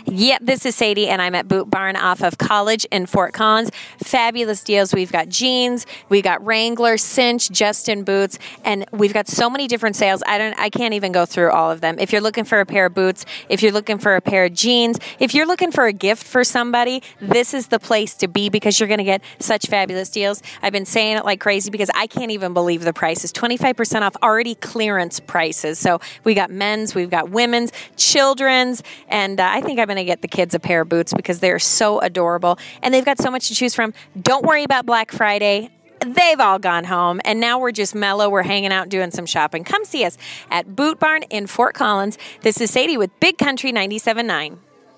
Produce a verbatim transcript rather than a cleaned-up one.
Yep, this is Sadie, and I'm at Boot Barn off of College in Fort Collins. Fabulous deals. We've got jeans, we've got Wrangler, Cinch, Justin boots, and we've got so many different sales. I don't, I can't even go through all of them. If you're looking for a pair of boots, if you're looking for a pair of jeans, if you're looking for a gift for somebody, this is the place to be because you're going to get such fabulous deals. I've been saying it like crazy because I can't even believe the prices. twenty-five percent off, already clearance prices. So we got men's, we've got women's, children's, and uh, I think I'm going to get the kids a pair of boots because they're so adorable. And they've got so much to choose from. Don't worry about Black Friday. They've all gone home, and now we're just mellow. We're hanging out doing some shopping. Come see us at Boot Barn in Fort Collins. This is Sadie with Big Country ninety-seven point nine.